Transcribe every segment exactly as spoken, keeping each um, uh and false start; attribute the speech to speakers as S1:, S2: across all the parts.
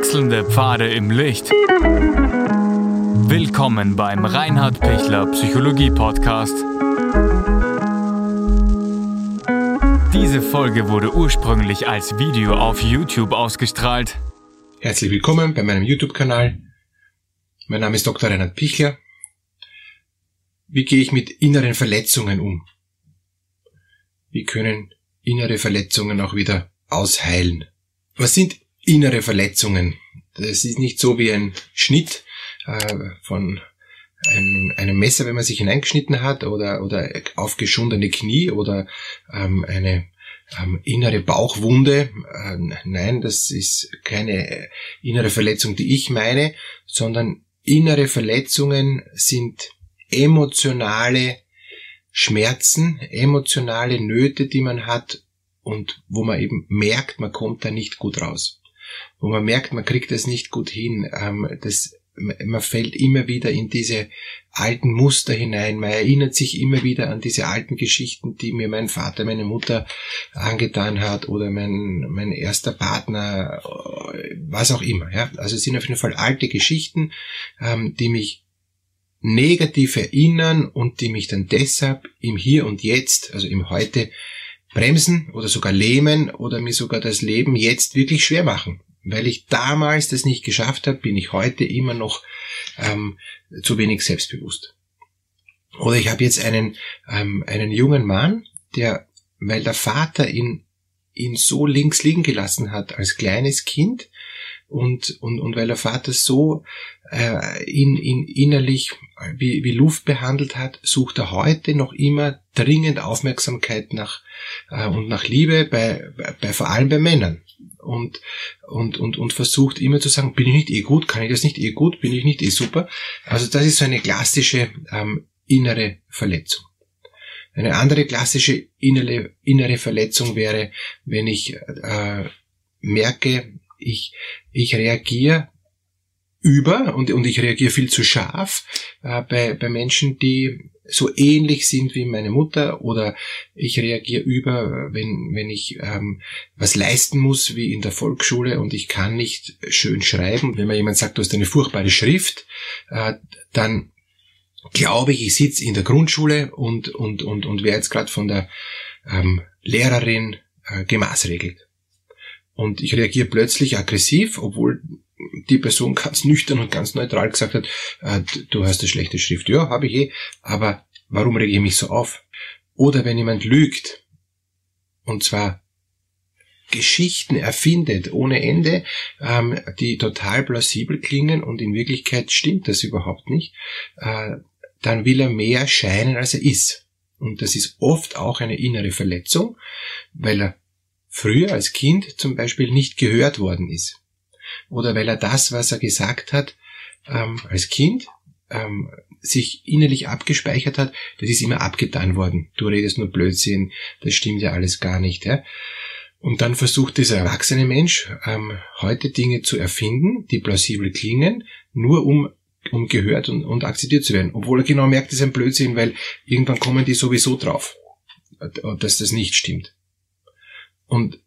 S1: Wechselnde Pfade im Licht. Willkommen beim Reinhard Pichler Psychologie Podcast. Diese Folge wurde ursprünglich als Video auf YouTube ausgestrahlt.
S2: Herzlich willkommen bei meinem YouTube-Kanal. Mein Name ist Doktor Reinhard Pichler. Wie gehe ich mit inneren Verletzungen um? Wie können innere Verletzungen auch wieder ausheilen? Was sind innere Verletzungen? Das ist nicht so wie ein Schnitt äh, von einem, einem Messer, wenn man sich hineingeschnitten hat, oder, oder aufgeschundene Knie oder ähm, eine ähm, innere Bauchwunde. Äh, nein, das ist keine innere Verletzung, die ich meine, sondern innere Verletzungen sind emotionale Schmerzen, emotionale Nöte, die man hat und wo man eben merkt, man kommt da nicht gut raus. Wo man merkt, man kriegt das nicht gut hin. Ähm, das, man fällt immer wieder in diese alten Muster hinein. Man erinnert sich immer wieder an diese alten Geschichten, die mir mein Vater, meine Mutter angetan hat oder mein, mein erster Partner, was auch immer. Ja? Also es sind auf jeden Fall alte Geschichten, ähm, die mich negativ erinnern und die mich dann deshalb im Hier und Jetzt, also im Heute, bremsen oder sogar lähmen oder mir sogar das Leben jetzt wirklich schwer machen. Weil ich damals das nicht geschafft habe, bin ich heute immer noch ähm, zu wenig selbstbewusst. Oder ich habe jetzt einen ähm, einen jungen Mann, der, weil der Vater ihn ihn so links liegen gelassen hat als kleines Kind und und und weil der Vater so äh, ihn ihn innerlich wie wie Luft behandelt hat, sucht er heute noch immer dringend Aufmerksamkeit nach äh, und nach Liebe bei, bei bei vor allem bei Männern. Und, und, und, und versucht immer zu sagen, bin ich nicht eh gut, kann ich das nicht eh gut, bin ich nicht eh super. Also das ist so eine klassische ähm, innere Verletzung. Eine andere klassische innere, innere Verletzung wäre, wenn ich äh, merke, ich, ich reagiere über und, und ich reagiere viel zu scharf äh, bei, bei Menschen, die so ähnlich sind wie meine Mutter, oder ich reagiere über, wenn wenn ich ähm, was leisten muss, wie in der Volksschule, und ich kann nicht schön schreiben. Wenn mir jemand sagt, du hast eine furchtbare Schrift, äh, dann glaube ich, ich sitze in der Grundschule und und und und werde jetzt gerade von der ähm, Lehrerin äh, gemaßregelt. Und ich reagiere plötzlich aggressiv, obwohl die Person ganz nüchtern und ganz neutral gesagt hat, äh, du hast eine schlechte Schrift. Ja, habe ich eh, aber warum rege ich mich so auf? Oder wenn jemand lügt, und zwar Geschichten erfindet ohne Ende, ähm, die total plausibel klingen und in Wirklichkeit stimmt das überhaupt nicht, äh, dann will er mehr scheinen, als er ist. Und das ist oft auch eine innere Verletzung, weil er früher als Kind zum Beispiel nicht gehört worden ist. Oder weil er das, was er gesagt hat, ähm, als Kind ähm, sich innerlich abgespeichert hat, das ist immer abgetan worden. Du redest nur Blödsinn, das stimmt ja alles gar nicht. Ja? Und dann versucht dieser erwachsene Mensch ähm, heute Dinge zu erfinden, die plausibel klingen, nur um um gehört und, und akzeptiert zu werden. Obwohl er genau merkt, das ist ein Blödsinn, weil irgendwann kommen die sowieso drauf, dass das nicht stimmt. Und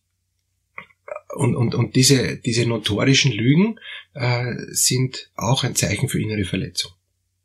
S2: Und, und, und diese, diese notorischen Lügen äh, sind auch ein Zeichen für innere Verletzung.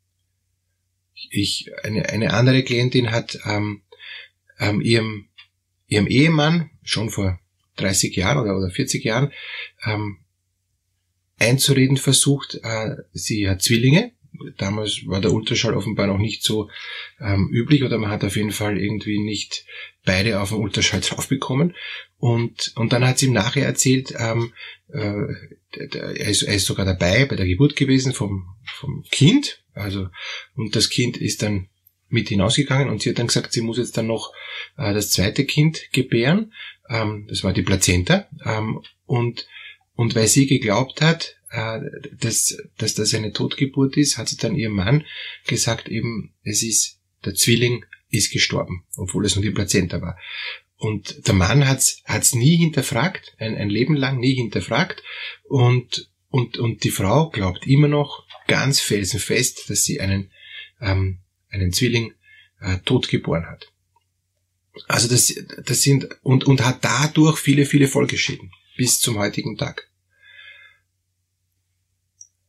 S2: Ich, eine, eine andere Klientin hat ähm, ähm, ihrem, ihrem Ehemann schon vor dreißig Jahren oder, oder vierzig Jahren ähm, einzureden versucht, äh, sie hat Zwillinge. Damals war der Ultraschall offenbar noch nicht so ähm, üblich, oder man hat auf jeden Fall irgendwie nicht beide auf den Ultraschall drauf bekommen. Und, und dann hat sie ihm nachher erzählt, ähm, äh, er, ist, er ist sogar dabei bei der Geburt gewesen vom, vom Kind. Also, und das Kind ist dann mit hinausgegangen, und sie hat dann gesagt, sie muss jetzt dann noch äh, das zweite Kind gebären. Ähm, das war die Plazenta. Ähm, und, und weil sie geglaubt hat, Dass, dass das eine Totgeburt ist, hat sie dann ihrem Mann gesagt, eben, es ist, der Zwilling ist gestorben, obwohl es nur die Plazenta war. Und der Mann hat's, hat's nie hinterfragt, ein, ein Leben lang nie hinterfragt, und, und, und die Frau glaubt immer noch ganz felsenfest, dass sie einen, ähm, einen Zwilling äh, tot geboren hat. Also das, das sind, und, und hat dadurch viele, viele Folgeschäden bis zum heutigen Tag.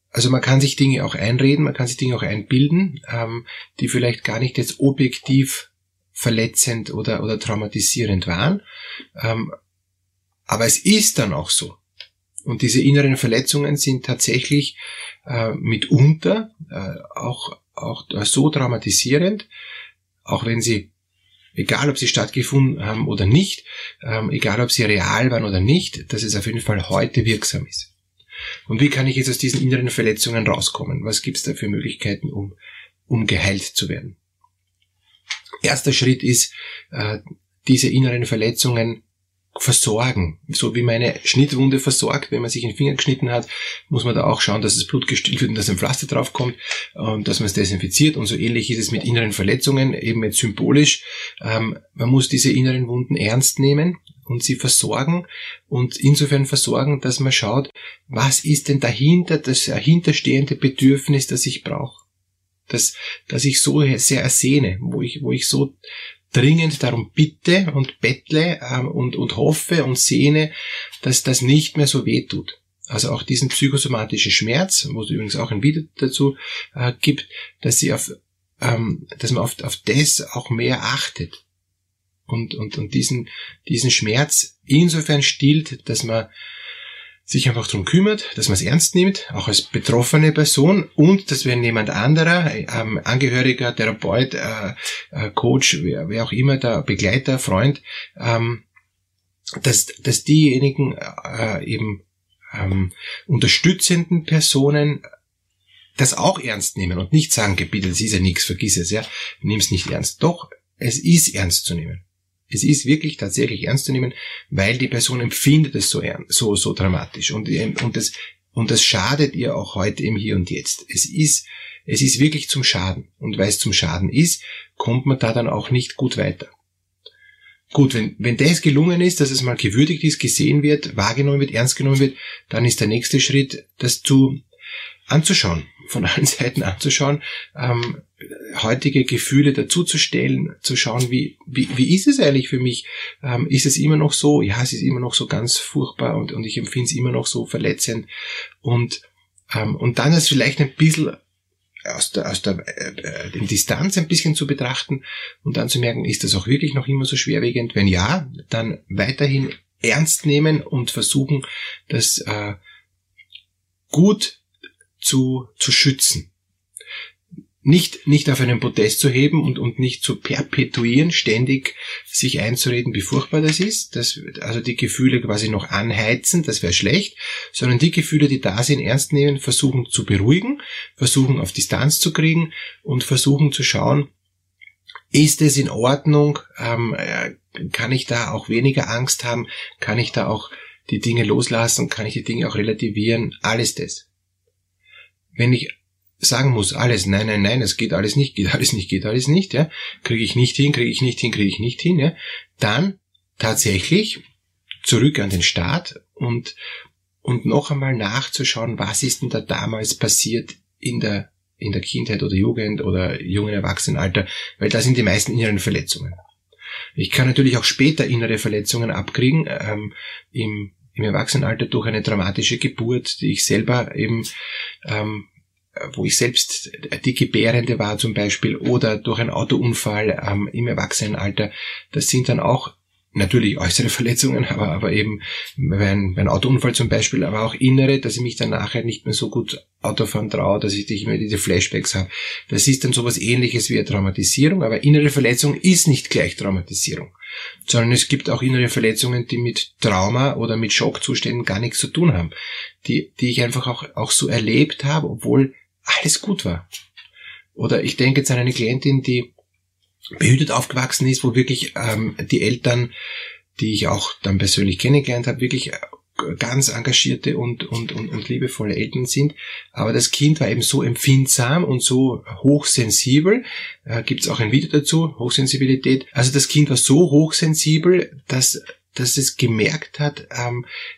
S2: Also man kann sich Dinge auch einreden, man kann sich Dinge auch einbilden, ähm, die vielleicht gar nicht jetzt objektiv verletzend oder, oder traumatisierend waren. Ähm, aber es ist dann auch so. Und diese inneren Verletzungen sind tatsächlich äh, mitunter äh, auch, auch so traumatisierend, auch wenn sie, egal ob sie stattgefunden haben oder nicht, ähm, egal ob sie real waren oder nicht, dass es auf jeden Fall heute wirksam ist. Und wie kann ich jetzt aus diesen inneren Verletzungen rauskommen? Was gibt es da für Möglichkeiten, um, um geheilt zu werden? Erster Schritt ist, äh, diese inneren Verletzungen versorgen. So wie meine Schnittwunde versorgt, wenn man sich den Finger geschnitten hat, muss man da auch schauen, dass das Blut gestillt wird und dass ein Pflaster draufkommt und dass man es desinfiziert. Und so ähnlich ist es mit inneren Verletzungen, eben jetzt symbolisch. Ähm, man muss diese inneren Wunden ernst nehmen und sie versorgen und insofern versorgen, dass man schaut, was ist denn dahinter das dahinterstehende Bedürfnis, das ich brauche, das, das ich so sehr ersehne, wo ich, wo ich so dringend darum bitte und bettle ähm, und, und hoffe und sehne, dass das nicht mehr so weh tut. Also auch diesen psychosomatischen Schmerz, wo es übrigens auch ein Video dazu äh, gibt, dass sie auf, ähm, dass man auf, auf das auch mehr achtet und, und, und diesen, diesen Schmerz insofern stillt, dass man sich einfach darum kümmert, dass man es ernst nimmt, auch als betroffene Person und dass wenn jemand anderer, ähm, Angehöriger, Therapeut, äh, äh, Coach, wer, wer auch immer, der Begleiter, Freund, ähm, dass, dass diejenigen äh, eben ähm, unterstützenden Personen das auch ernst nehmen und nicht sagen, bitte, das ist ja nichts, vergiss es, ja, nimm es nicht ernst. Doch, es ist ernst zu nehmen. Es ist wirklich tatsächlich ernst zu nehmen, weil die Person empfindet es so so so dramatisch und und das und das schadet ihr auch heute im Hier und Jetzt. Es ist es ist wirklich zum Schaden und weil es zum Schaden ist, kommt man da dann auch nicht gut weiter. Gut, wenn wenn das gelungen ist, dass es mal gewürdigt ist, gesehen wird, wahrgenommen wird, ernst genommen wird, dann ist der nächste Schritt, das zu anzuschauen, von allen Seiten anzuschauen, ähm, heutige Gefühle dazuzustellen, zu schauen, wie, wie, wie ist es eigentlich für mich? Ähm, ist es immer noch so? Ja, es ist immer noch so ganz furchtbar und, und ich empfinde es immer noch so verletzend und, ähm, und dann es vielleicht ein bisschen aus der, aus der äh, in Distanz ein bisschen zu betrachten und dann zu merken, ist das auch wirklich noch immer so schwerwiegend? Wenn ja, dann weiterhin ernst nehmen und versuchen, das äh, gut zu, zu schützen. Nicht, nicht auf einen Protest zu heben und, und nicht zu perpetuieren, ständig sich einzureden, wie furchtbar das ist, dass, also die Gefühle quasi noch anheizen, das wäre schlecht, sondern die Gefühle, die da sind, ernst nehmen, versuchen zu beruhigen, versuchen auf Distanz zu kriegen und versuchen zu schauen, ist es in Ordnung, ähm, kann ich da auch weniger Angst haben, kann ich da auch die Dinge loslassen, kann ich die Dinge auch relativieren, alles das. Wenn ich sagen muss, alles, nein, nein, nein, es geht alles nicht, geht alles nicht, geht alles nicht, ja, kriege ich nicht hin, kriege ich nicht hin, kriege ich nicht hin, ja, dann tatsächlich zurück an den Start und, und noch einmal nachzuschauen, was ist denn da damals passiert in der, in der Kindheit oder Jugend oder jungen Erwachsenenalter, weil da sind die meisten inneren Verletzungen. Ich kann natürlich auch später innere Verletzungen abkriegen, ähm, im im Erwachsenenalter durch eine dramatische Geburt, die ich selber eben, ähm, wo ich selbst die Gebärende war zum Beispiel, oder durch einen Autounfall ähm, im Erwachsenenalter. Das sind dann auch natürlich äußere Verletzungen, aber, aber eben bei einem, bei einem Autounfall zum Beispiel, aber auch innere, dass ich mich dann nachher nicht mehr so gut Autofahren traue, dass ich nicht mehr diese Flashbacks habe. Das ist dann sowas Ähnliches wie eine Traumatisierung, aber innere Verletzung ist nicht gleich Traumatisierung, sondern es gibt auch innere Verletzungen, die mit Trauma oder mit Schockzuständen gar nichts zu tun haben, die, die ich einfach auch, auch so erlebt habe, obwohl alles gut war. Oder ich denke jetzt an eine Klientin, die behütet aufgewachsen ist, wo wirklich ähm, die Eltern, die ich auch dann persönlich kennengelernt habe, wirklich ganz engagierte und, und, und, und liebevolle Eltern sind. Aber das Kind war eben so empfindsam und so hochsensibel. Äh, Gibt es auch ein Video dazu, Hochsensibilität. Also das Kind war so hochsensibel, dass, dass es gemerkt hat, ähm,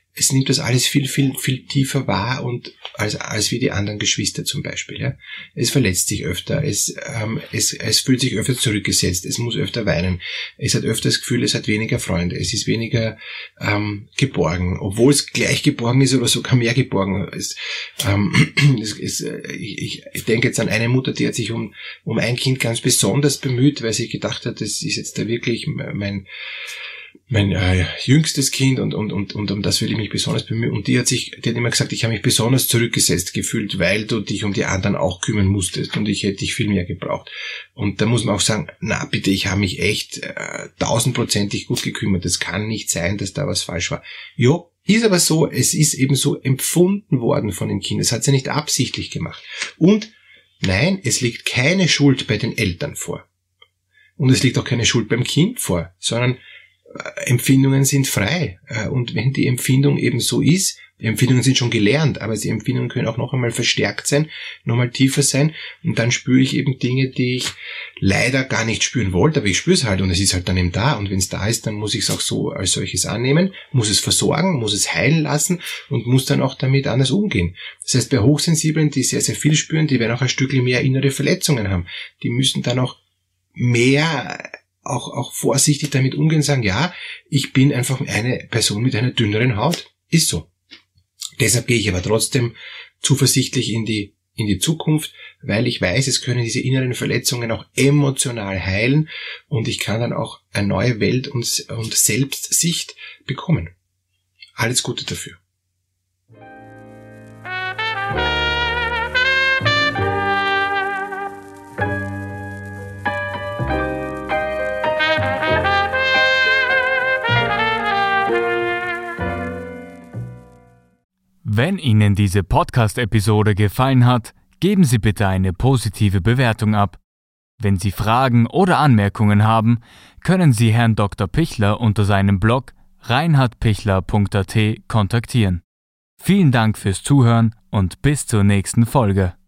S2: es nimmt das alles viel, viel, viel tiefer wahr und als, als wie die anderen Geschwister zum Beispiel. Ja. Es verletzt sich öfter, es, ähm, es, es fühlt sich öfter zurückgesetzt, es muss öfter weinen, es hat öfter das Gefühl, es hat weniger Freunde, es ist weniger ähm, geborgen, obwohl es gleich geborgen ist oder sogar mehr geborgen ist. Ähm, es, es, ich, ich denke jetzt an eine Mutter, die hat sich um, um ein Kind ganz besonders bemüht, weil sie gedacht hat, das ist jetzt da wirklich mein mein äh, jüngstes Kind und, und, und, und um das will ich mich besonders bemühen. Und die hat sich, die hat immer gesagt, ich habe mich besonders zurückgesetzt gefühlt, weil du dich um die anderen auch kümmern musstest und ich hätte dich viel mehr gebraucht. Und da muss man auch sagen, na bitte, ich habe mich echt äh, tausendprozentig gut gekümmert. Es kann nicht sein, dass da was falsch war. Jo, ist aber so, es ist eben so empfunden worden von dem Kind. Es hat sie nicht absichtlich gemacht. Und nein, es liegt keine Schuld bei den Eltern vor. Und es liegt auch keine Schuld beim Kind vor, sondern Empfindungen sind frei. Und wenn die Empfindung eben so ist, die Empfindungen sind schon gelernt, aber die Empfindungen können auch noch einmal verstärkt sein, noch einmal tiefer sein und dann spüre ich eben Dinge, die ich leider gar nicht spüren wollte, aber ich spüre es halt und es ist halt dann eben da und wenn es da ist, dann muss ich es auch so als solches annehmen, muss es versorgen, muss es heilen lassen und muss dann auch damit anders umgehen. Das heißt, bei Hochsensiblen, die sehr, sehr viel spüren, die werden auch ein Stückchen mehr innere Verletzungen haben. Die müssen dann auch mehr auch, auch vorsichtig damit umgehen, sagen, ja, ich bin einfach eine Person mit einer dünneren Haut. Ist so. Deshalb gehe ich aber trotzdem zuversichtlich in die, in die Zukunft, weil ich weiß, es können diese inneren Verletzungen auch emotional heilen und ich kann dann auch eine neue Welt und, und Selbstsicht bekommen. Alles Gute dafür.
S1: Wenn Ihnen diese Podcast-Episode gefallen hat, geben Sie bitte eine positive Bewertung ab. Wenn Sie Fragen oder Anmerkungen haben, können Sie Herrn Doktor Pichler unter seinem Blog reinhard pichler punkt a t kontaktieren. Vielen Dank fürs Zuhören und bis zur nächsten Folge.